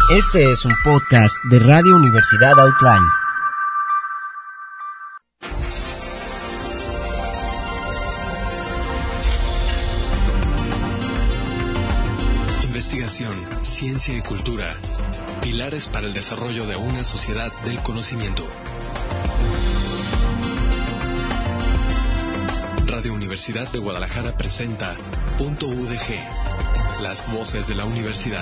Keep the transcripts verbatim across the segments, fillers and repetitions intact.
Este es un podcast de Radio Universidad Outline. Investigación, ciencia y cultura. Pilares para el desarrollo de una sociedad del conocimiento. Radio Universidad de Guadalajara presenta Punto U D G, las voces de la universidad.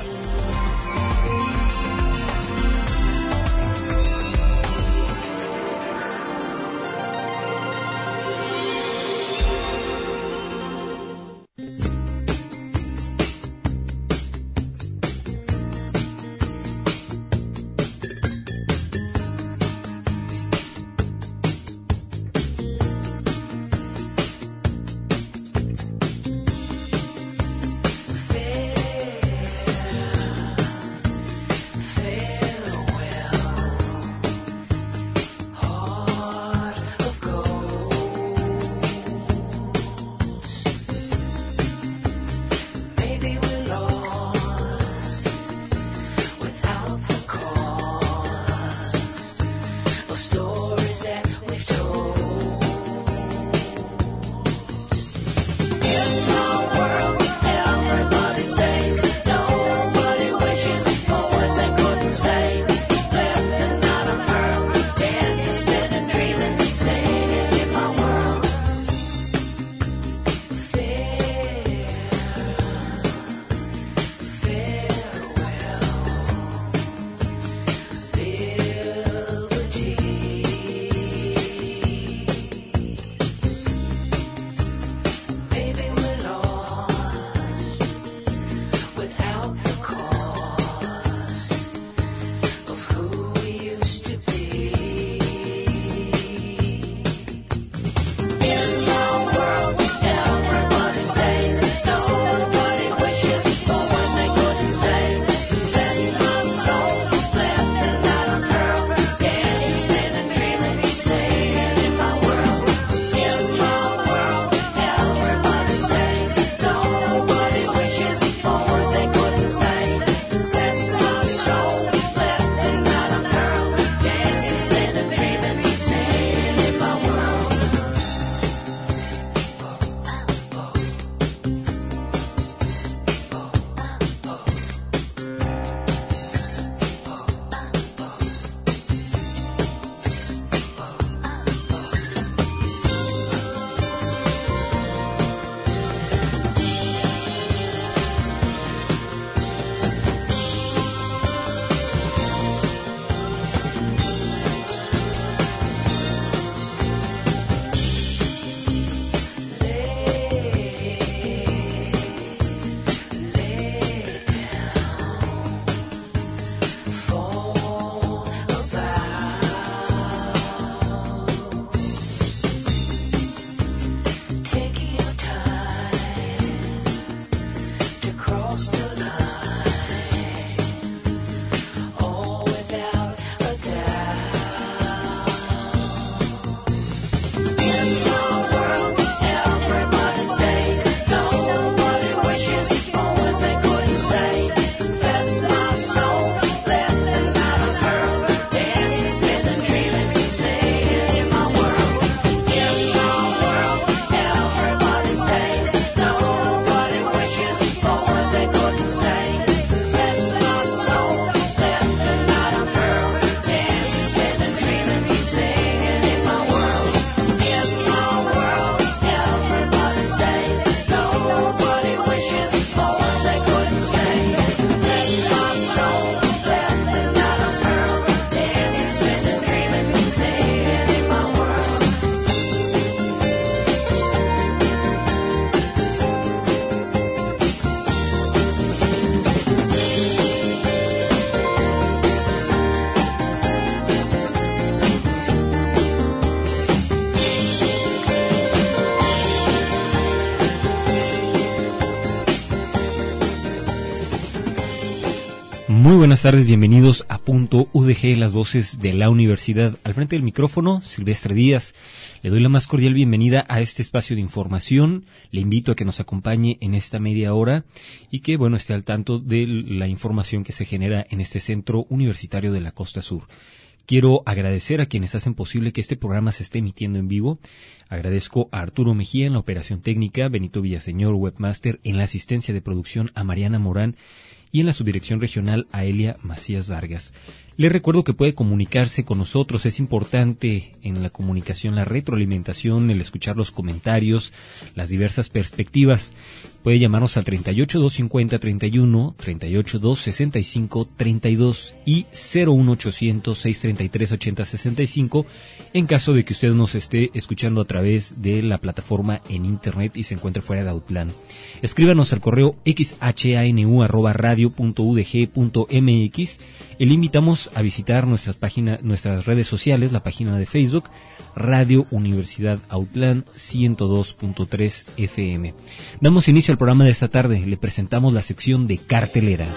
Muy buenas tardes, bienvenidos a Punto U D G, las voces de la universidad. Al frente del micrófono, Silvestre Díaz. Le doy la más cordial bienvenida a este espacio de información. Le invito a que nos acompañe en esta media hora y que, bueno, esté al tanto de la información que se genera en este centro universitario de la Costa Sur. Quiero agradecer a quienes hacen posible que este programa se esté emitiendo en vivo. Agradezco a Arturo Mejía en la operación técnica, Benito Villaseñor, webmaster, en la asistencia de producción a Mariana Morán y en la subdirección regional a Elia Macías Vargas. Les recuerdo que puede comunicarse con nosotros, es importante en la comunicación la retroalimentación, el escuchar los comentarios, las diversas perspectivas. Puede llamarnos al treinta y ocho, doscientos cincuenta, treinta y uno, treinta y ocho, doscientos sesenta y cinco, treinta y dos y cero uno ochocientos, seiscientos treinta y tres, ochenta sesenta y cinco en caso de que usted nos esté escuchando a través de la plataforma en internet y se encuentre fuera de Autlán. Escríbanos al correo xhanu arroba radio punto u d g punto m x. Le invitamos a visitar nuestras páginas, nuestras redes sociales, la página de Facebook, Radio Universidad Autlán ciento dos punto tres F M. Damos inicio al programa de esta tarde. Le presentamos la sección de cartelera.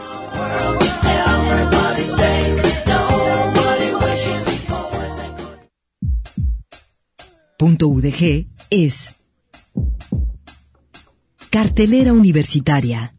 Punto U D G es cartelera universitaria.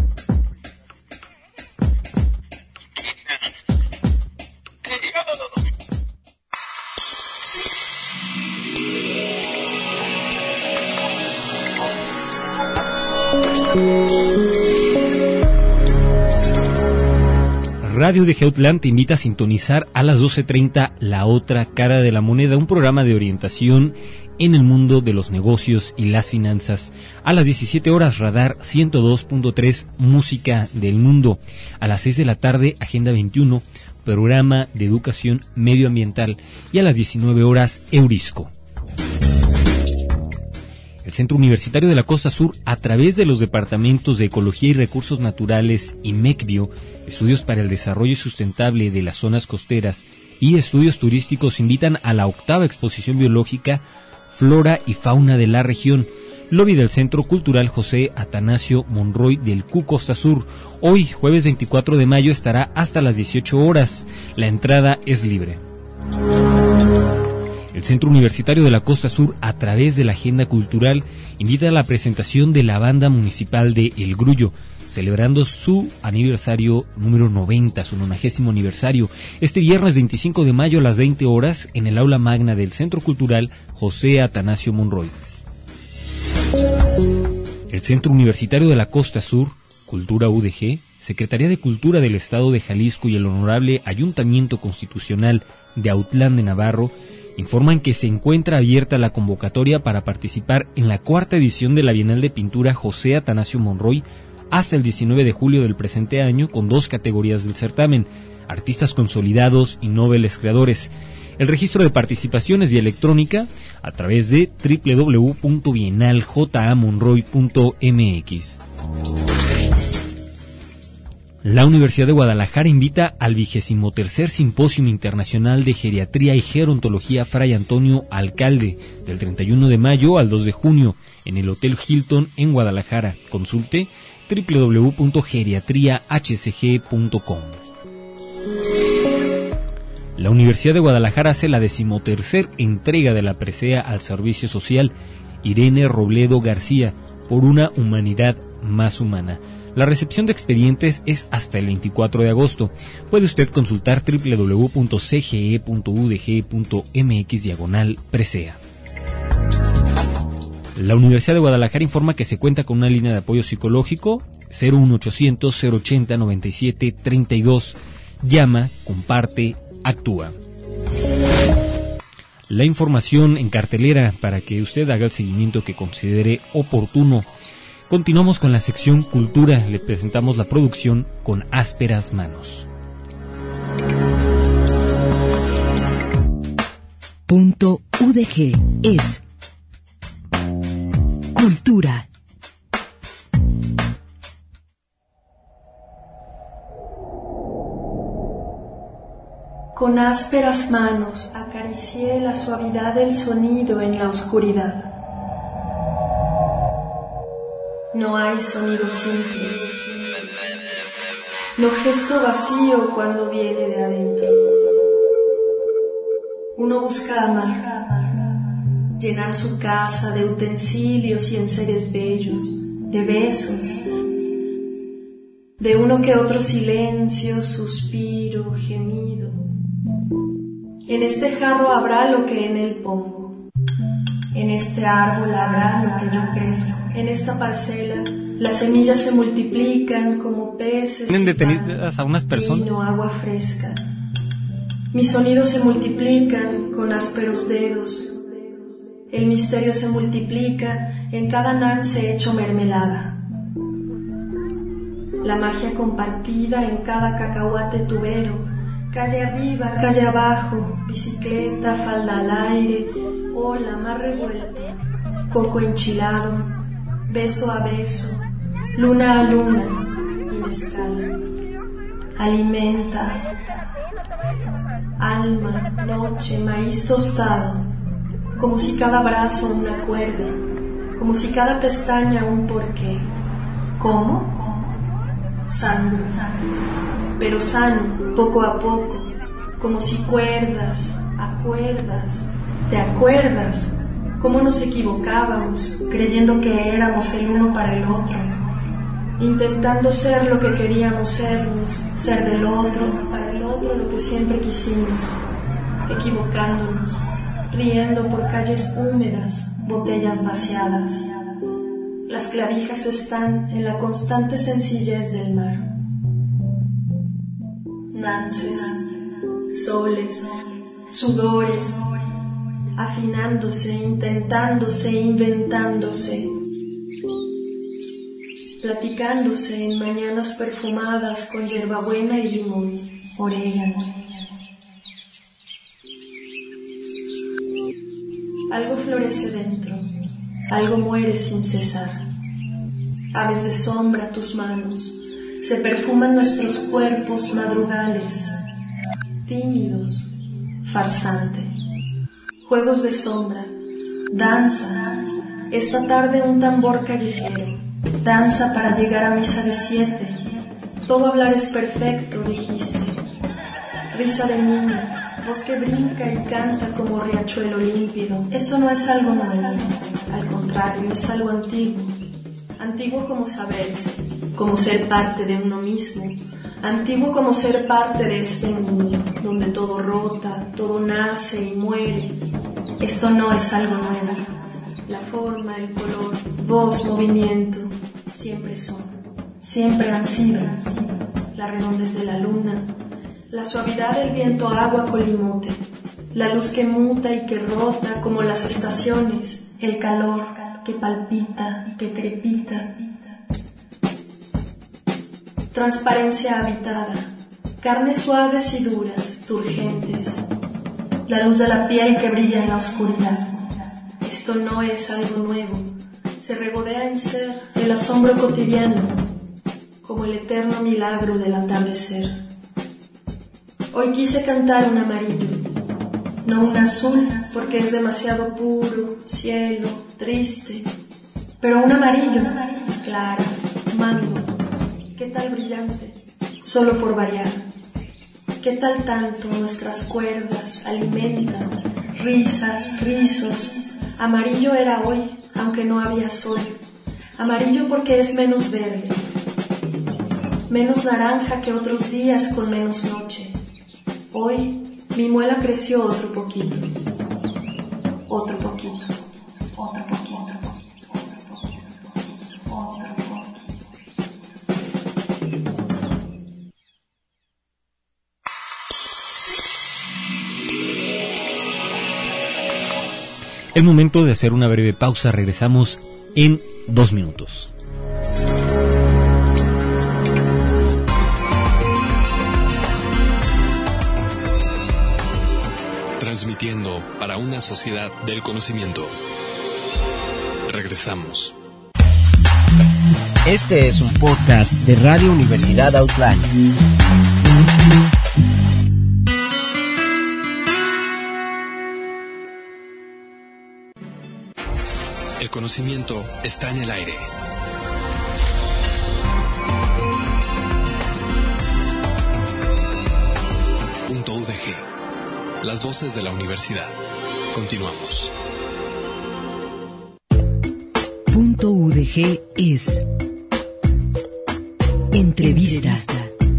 Radio U D G Autlán te invita a sintonizar a las doce treinta La Otra Cara de la Moneda, un programa de orientación en el mundo de los negocios y las finanzas. A las diecisiete horas Radar ciento dos punto tres Música del Mundo. A las seis de la tarde Agenda veintiuno, programa de educación medioambiental. Y a las diecinueve horas Eurisco. El Centro Universitario de la Costa Sur, a través de los departamentos de Ecología y Recursos Naturales y MECBio, Estudios para el Desarrollo Sustentable de las Zonas Costeras y Estudios Turísticos, invitan a la octava exposición biológica Flora y Fauna de la Región, lobby del Centro Cultural José Atanasio Monroy del C U Costa Sur. Hoy, jueves veinticuatro de mayo, estará hasta las dieciocho horas. La entrada es libre. El Centro Universitario de la Costa Sur, a través de la Agenda Cultural, invita a la presentación de la Banda Municipal de El Grullo, celebrando su aniversario número noventa, su nonagésimo aniversario, este viernes veinticinco de mayo a las veinte horas en el aula magna del Centro Cultural José Atanasio Monroy. El Centro Universitario de la Costa Sur, Cultura U D G, Secretaría de Cultura del Estado de Jalisco y el Honorable Ayuntamiento Constitucional de Autlán de Navarro informan que se encuentra abierta la convocatoria para participar en la cuarta edición de la Bienal de Pintura José Atanasio Monroy hasta el diecinueve de julio del presente año, con dos categorías del certamen: artistas consolidados y noveles creadores. El registro de participación es vía electrónica a través de doble u doble u doble u punto bienal j monroy punto m x. La Universidad de Guadalajara invita al vigésimo tercer Simposio Internacional de Geriatría y Gerontología Fray Antonio Alcalde, del treinta y uno de mayo al dos de junio, en el Hotel Hilton en Guadalajara. Consulte doble u doble u doble u punto geriatría h c g punto com. La Universidad de Guadalajara hace la decimotercer entrega de la presea al servicio social Irene Robledo García, por una humanidad más humana. La recepción de expedientes es hasta el veinticuatro de agosto. Puede usted consultar doble u doble u doble u punto c g e punto u d g punto m x diagonal presea. La Universidad de Guadalajara informa que se cuenta con una línea de apoyo psicológico cero uno ochocientos, cero ochenta, noventa y siete, treinta y dos. Llama, comparte, actúa. La información en cartelera para que usted haga el seguimiento que considere oportuno. Continuamos con la sección Cultura. Le presentamos la producción Con ásperas manos. Punto U D G es Cultura. Con ásperas manos acaricié la suavidad del sonido en la oscuridad. No hay sonido simple. no gesto vacío cuando viene de adentro. Uno busca amar, llenar su casa de utensilios y enseres bellos, de besos, de uno que otro silencio, suspiro, gemido. En este jarro habrá lo que en él pongo, en este árbol habrá lo que yo crezco, en esta parcela las semillas se multiplican como peces. ¿Tienen detenidas a unas personas? Vino, agua fresca. Mis sonidos se multiplican con ásperos dedos. El misterio se multiplica en cada nance hecho mermelada. La magia compartida en cada cacahuate tubero. Calle arriba, calle abajo, bicicleta, falda al aire, ola, mar revuelto, coco enchilado, beso a beso, luna a luna y mezcal. Alimenta, alma, noche, maíz tostado, como si cada brazo una cuerda, como si cada pestaña un porqué. ¿Cómo? Sangre, pero sano, poco a poco, como si cuerdas, acuerdas, te acuerdas, cómo nos equivocábamos, creyendo que éramos el uno para el otro, intentando ser lo que queríamos sernos, ser del otro, para el otro lo que siempre quisimos, equivocándonos, riendo por calles húmedas, botellas vaciadas. Las clavijas están en la constante sencillez del mar. Nances, soles, sudores, afinándose, intentándose, inventándose, platicándose en mañanas perfumadas con hierbabuena y limón, orégano. Algo florece dentro, algo muere sin cesar. Aves de sombra tus manos, se perfuman nuestros cuerpos madrugales, tímidos, farsante. Juegos de sombra, danza, esta tarde un tambor callejero, danza para llegar a misa de siete. Todo hablar es perfecto, dijiste. Risa de niña, voz que brinca y canta como riachuelo límpido. Esto no es algo nuevo, al contrario, es algo antiguo. Antiguo como saberse, como ser parte de uno mismo. Antiguo como ser parte de este mundo, donde todo rota, todo nace y muere. Esto no es algo nuevo. La forma, el color, voz, movimiento, siempre son, siempre han sido. La redondez de la luna, la suavidad del viento agua colimote, la luz que muta y que rota como las estaciones, el calor que palpita y que crepita. Transparencia habitada, carnes suaves y duras, turgentes, la luz de la piel que brilla en la oscuridad. Esto no es algo nuevo, se regodea en ser el asombro cotidiano, como el eterno milagro del atardecer. Hoy quise cantar un amarillo, no un azul, porque es demasiado puro, cielo, triste, pero un amarillo, claro, mango. ¿Qué tal brillante? Solo por variar. ¿Qué tal tanto nuestras cuerdas alimentan? Risas, rizos. Amarillo era hoy, aunque no había sol. Amarillo porque es menos verde. Menos naranja que otros días con menos noche. Hoy mi muela creció otro poquito. Otro poquito. Otro poquito. Es momento de hacer una breve pausa. Regresamos en dos minutos. Transmitiendo para una sociedad del conocimiento. Regresamos. Este es un podcast de Radio Universidad Outline. El conocimiento está en el aire. Las voces de la universidad. Continuamos. Punto U D G es Entrevista. Entrevista.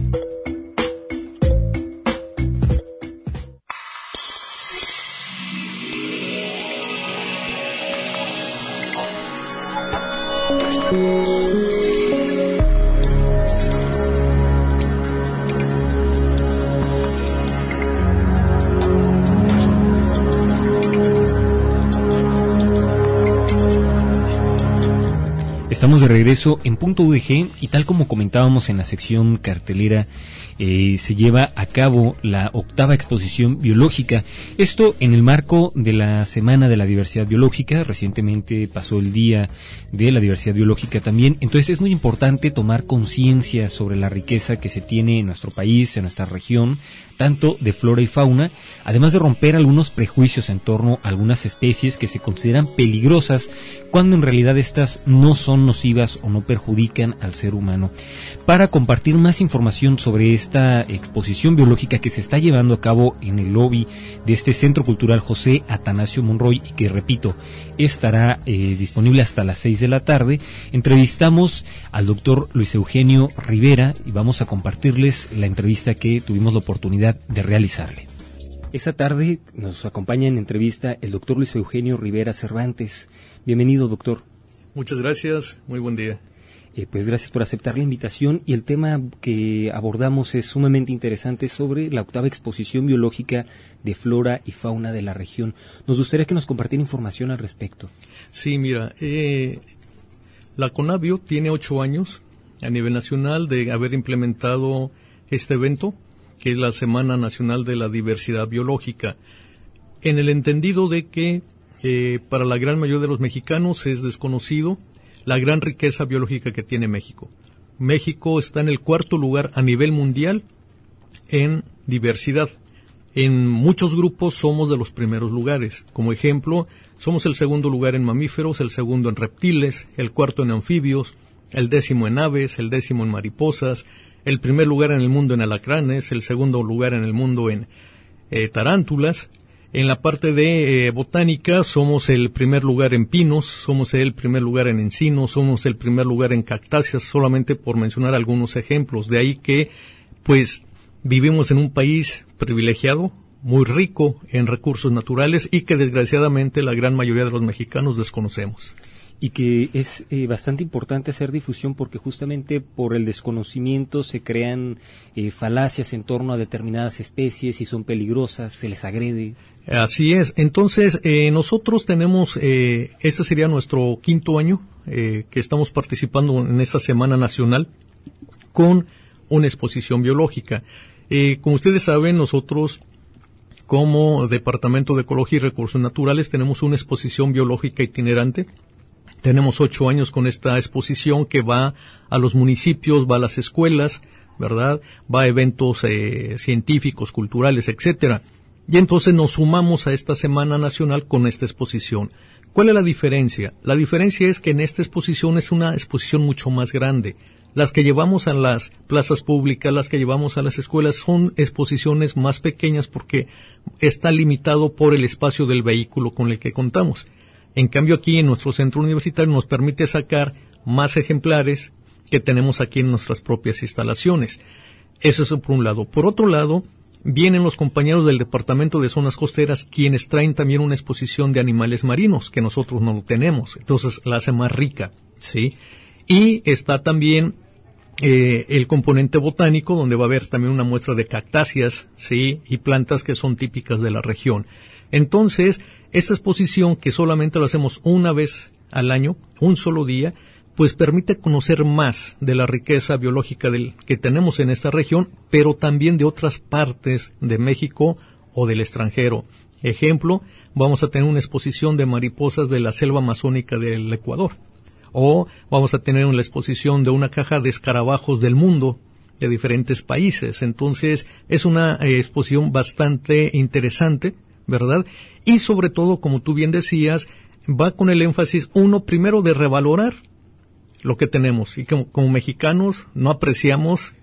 Estamos de regreso en Punto U D G y tal como comentábamos en la sección cartelera, eh, se lleva a cabo la octava exposición biológica. Esto en el marco de la Semana de la Diversidad Biológica. Recientemente pasó el Día de la Diversidad Biológica también. Entonces es muy importante tomar conciencia sobre la riqueza que se tiene en nuestro país, en nuestra región, tanto de flora y fauna, además de romper algunos prejuicios en torno a algunas especies que se consideran peligrosas cuando en realidad estas no son nocivas o no perjudican al ser humano. Para compartir más información sobre esta exposición biológica que se está llevando a cabo en el lobby de este Centro Cultural José Atanasio Monroy y que, repito, estará eh, disponible hasta las seis de la tarde, entrevistamos al doctor Luis Eugenio Rivera y vamos a compartirles la entrevista que tuvimos la oportunidad de realizarle. Esta tarde nos acompaña en entrevista el doctor Luis Eugenio Rivera Cervantes. Bienvenido, doctor. Muchas gracias, muy buen día. Eh, pues gracias por aceptar la invitación y el tema que abordamos es sumamente interesante sobre la octava exposición biológica de flora y fauna de la región. Nos gustaría que nos compartiera información al respecto. Sí, mira, eh, la CONABIO tiene ocho años a nivel nacional de haber implementado este evento, que es la Semana Nacional de la Diversidad Biológica, en el entendido de que eh, para la gran mayoría de los mexicanos es desconocido la gran riqueza biológica que tiene México. México está en el cuarto lugar a nivel mundial en diversidad. En muchos grupos somos de los primeros lugares. Como ejemplo, somos el segundo lugar en mamíferos, el segundo en reptiles, el cuarto en anfibios, el décimo en aves, el décimo en mariposas, el primer lugar en el mundo en alacranes, el segundo lugar en el mundo en eh, tarántulas. En la parte de eh, botánica somos el primer lugar en pinos, somos el primer lugar en encinos, somos el primer lugar en cactáceas, solamente por mencionar algunos ejemplos. De ahí que, pues, vivimos en un país privilegiado, muy rico en recursos naturales y que desgraciadamente la gran mayoría de los mexicanos desconocemos. Y que es eh, bastante importante hacer difusión porque justamente por el desconocimiento se crean eh, falacias en torno a determinadas especies, si son peligrosas, se les agrede. Así es. Entonces, eh, nosotros tenemos, eh, este sería nuestro quinto año eh, que estamos participando en esta Semana Nacional con una exposición biológica. Eh, como ustedes saben, nosotros como Departamento de Ecología y Recursos Naturales tenemos una exposición biológica itinerante. Tenemos ocho años con esta exposición que va a los municipios, va a las escuelas, ¿verdad? Va a eventos eh, científicos, culturales, etcétera. Y entonces nos sumamos a esta Semana Nacional con esta exposición. ¿Cuál es la diferencia? La diferencia es que en esta exposición es una exposición mucho más grande. Las que llevamos a las plazas públicas, las que llevamos a las escuelas son exposiciones más pequeñas porque está limitado por el espacio del vehículo con el que contamos. En cambio, aquí en nuestro centro universitario nos permite sacar más ejemplares que tenemos aquí en nuestras propias instalaciones. Eso es por un lado. Por otro lado, vienen los compañeros del Departamento de Zonas Costeras, quienes traen también una exposición de animales marinos, que nosotros no lo tenemos. Entonces, la hace más rica, ¿sí? Y está también eh, el componente botánico, donde va a haber también una muestra de cactáceas, ¿sí? Y plantas que son típicas de la región. Entonces, esta exposición, que solamente lo hacemos una vez al año, un solo día, pues permite conocer más de la riqueza biológica del, que tenemos en esta región, pero también de otras partes de México o del extranjero. Ejemplo, vamos a tener una exposición de mariposas de la selva amazónica del Ecuador, o vamos a tener una exposición de una caja de escarabajos del mundo, de diferentes países. Entonces, es una eh, exposición bastante interesante, ¿verdad? Y sobre todo, como tú bien decías, va con el énfasis, uno, primero de revalorar lo que tenemos. Y como, como mexicanos no apreciamos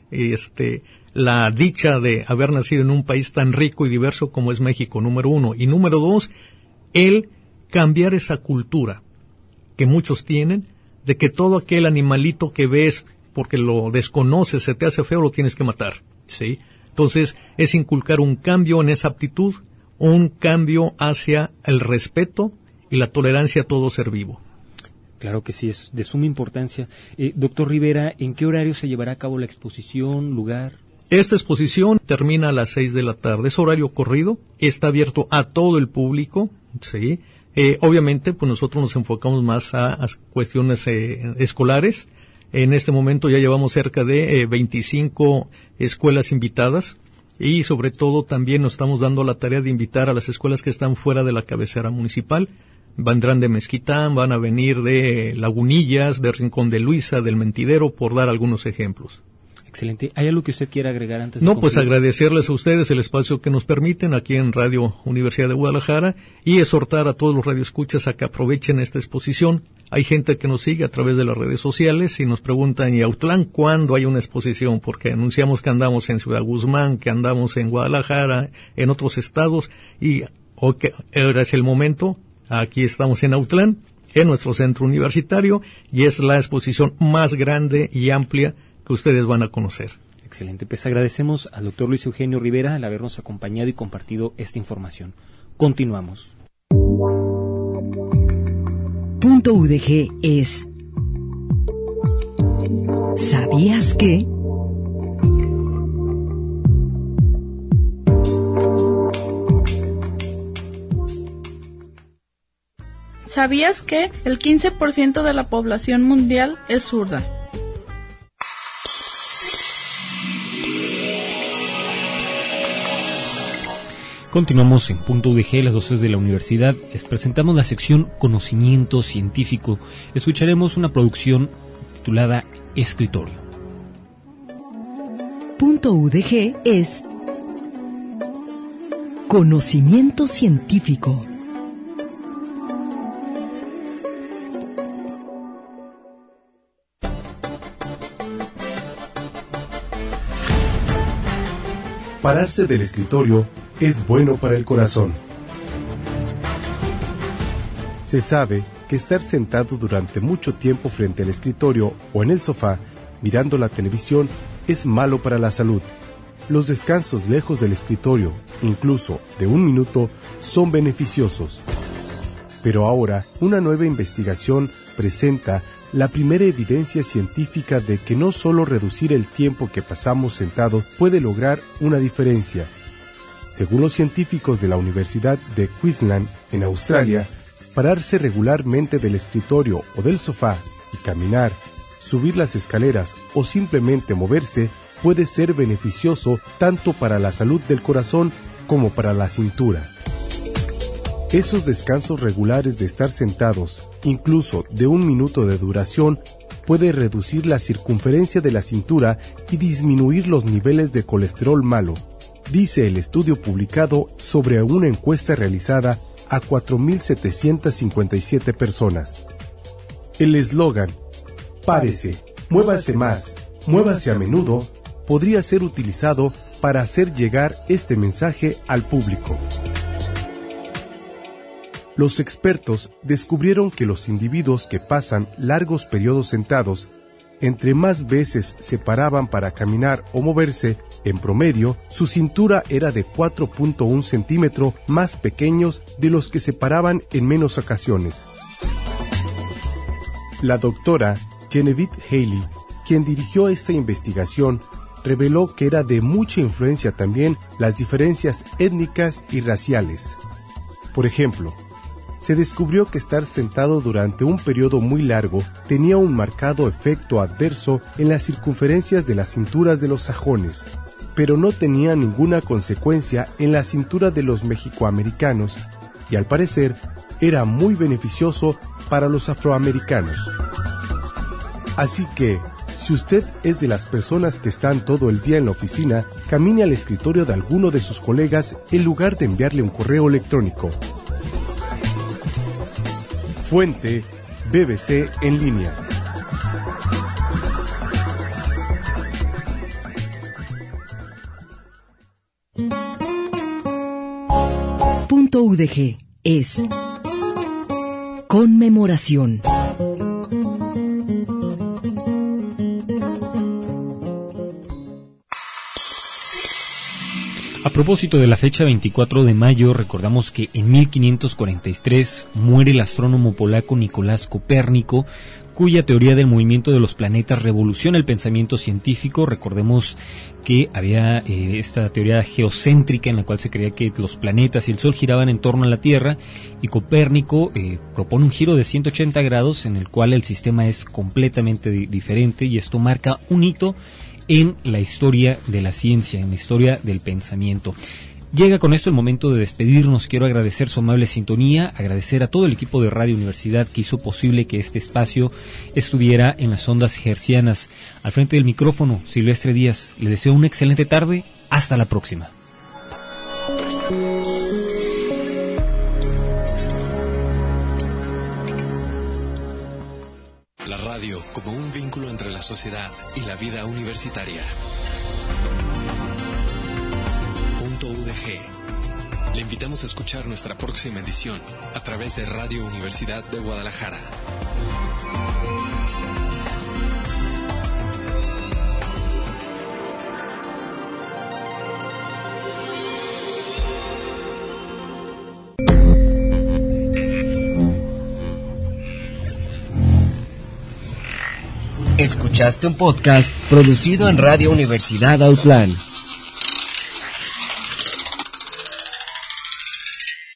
este, la dicha de haber nacido en un país tan rico y diverso como es México, número uno. Y número dos, el cambiar esa cultura que muchos tienen, de que todo aquel animalito que ves porque lo desconoces, se te hace feo, lo tienes que matar, ¿sí? Entonces, es inculcar un cambio en esa aptitud, un cambio hacia el respeto y la tolerancia a todo ser vivo. Claro que sí, es de suma importancia. Eh, doctor Rivera, ¿en qué horario se llevará a cabo la exposición, lugar? Esta exposición termina a las seis de la tarde, es horario corrido, está abierto a todo el público, ¿sí? Eh, obviamente, pues nosotros nos enfocamos más a, a cuestiones eh, escolares. En este momento ya llevamos cerca de eh, veinticinco escuelas invitadas y sobre todo también nos estamos dando la tarea de invitar a las escuelas que están fuera de la cabecera municipal. Vendrán de Mezquitán, van a venir de Lagunillas, de Rincón de Luisa, del Mentidero, por dar algunos ejemplos. Excelente. ¿Hay algo que usted quiera agregar antes de No, concluir? pues agradecerles a ustedes el espacio que nos permiten aquí en Radio Universidad de Guadalajara y exhortar a todos los radioescuchas a que aprovechen esta exposición. Hay gente que nos sigue a través de las redes sociales y nos preguntan, ¿y Autlán cuándo hay una exposición? Porque anunciamos que andamos en Ciudad Guzmán, que andamos en Guadalajara, en otros estados, y okay, ahora es el momento. Aquí estamos en Autlán, en nuestro centro universitario, y es la exposición más grande y amplia que ustedes van a conocer. Excelente, pues agradecemos al doctor Luis Eugenio Rivera al habernos acompañado y compartido esta información. Continuamos. Punto U D G es ¿sabías que? ¿Sabías que el quince por ciento de la población mundial es zurda? Continuamos en Punto U D G, las doce de la universidad. Les presentamos la sección Conocimiento Científico. Escucharemos una producción titulada Escritorio. Punto U D G es Conocimiento Científico. Pararse del escritorio es bueno para el corazón. Se sabe que estar sentado durante mucho tiempo frente al escritorio o en el sofá mirando la televisión es malo para la salud. Los descansos lejos del escritorio, incluso de un minuto, son beneficiosos. Pero ahora, una nueva investigación presenta la primera evidencia científica de que no solo reducir el tiempo que pasamos sentado puede lograr una diferencia. Según los científicos de la Universidad de Queensland, en Australia, pararse regularmente del escritorio o del sofá y caminar, subir las escaleras o simplemente moverse puede ser beneficioso tanto para la salud del corazón como para la cintura. Esos descansos regulares de estar sentados, incluso de un minuto de duración, puede reducir la circunferencia de la cintura y disminuir los niveles de colesterol malo, dice el estudio publicado sobre una encuesta realizada a cuatro mil setecientas cincuenta y siete personas. El eslogan, párese, muévase más, muévase a menudo, podría ser utilizado para hacer llegar este mensaje al público. Los expertos descubrieron que los individuos que pasan largos periodos sentados, entre más veces se paraban para caminar o moverse, en promedio, su cintura era de cuatro punto uno centímetros más pequeños de los que se paraban en menos ocasiones. La doctora Genevieve Haley, quien dirigió esta investigación, reveló que era de mucha influencia también las diferencias étnicas y raciales. Por ejemplo, se descubrió que estar sentado durante un periodo muy largo tenía un marcado efecto adverso en las circunferencias de las cinturas de los sajones, pero no tenía ninguna consecuencia en la cintura de los mexicoamericanos y al parecer era muy beneficioso para los afroamericanos. Así que, si usted es de las personas que están todo el día en la oficina, camine al escritorio de alguno de sus colegas en lugar de enviarle un correo electrónico. Fuente, B B C en línea. Punto U D G es conmemoración. A propósito de la fecha veinticuatro de mayo, recordamos que en mil quinientos cuarenta y tres muere el astrónomo polaco Nicolás Copérnico, cuya teoría del movimiento de los planetas revoluciona el pensamiento científico. Recordemos que había eh, esta teoría geocéntrica en la cual se creía que los planetas y el Sol giraban en torno a la Tierra, y Copérnico eh, propone un giro de ciento ochenta grados en el cual el sistema es completamente di- diferente, y esto marca un hito en la historia de la ciencia, en la historia del pensamiento. Llega con esto el momento de despedirnos. Quiero agradecer su amable sintonía, agradecer a todo el equipo de Radio Universidad que hizo posible que este espacio estuviera en las ondas hercianas. Al frente del micrófono, Silvestre Díaz. Le deseo una excelente tarde. Hasta la próxima. La radio como un vínculo entre la sociedad y la vida universitaria. Punto U D G. Le invitamos a escuchar nuestra próxima edición a través de Radio Universidad de Guadalajara. Escuchaste un podcast producido en Radio Universidad Autlán.